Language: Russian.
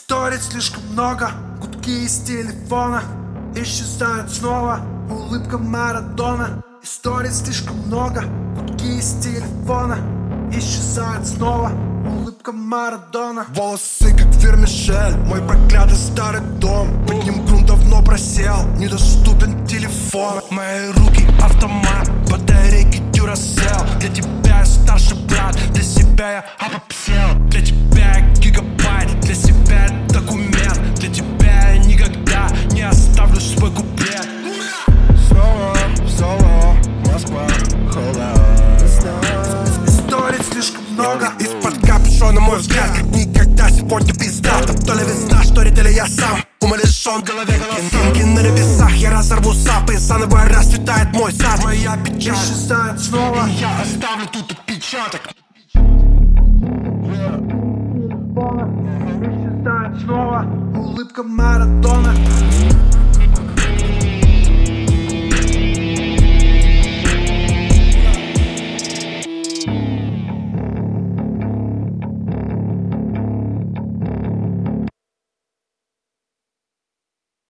Историй слишком много, гудки из телефона. Исчезает снова улыбка Марадона. Историй слишком много, гудки из телефона. Исчезает снова улыбка Марадона. Волосы как вермишель, мой проклятый старый дом. Под ним грунт давно просел, недоступен телефон. Мои руки автомат, батарейки Duracell. Для тебя я старший брат, для себя я обобсел. Для тебя я гигабайт, для себя я документ. Для тебя я никогда не оставлю свой куплет. Снова Москва, Историй слишком много. из-под капюшона мой взгляд, как никогда сегодня пизда. То ли весна, что ли я сам умалишен в голове голоса. На небесах я разорву сап, и заново расцветает мой сад. Моя печаль Исчезает снова. и я оставлю тут отпечаток. Исчезает снова улыбка Марадона.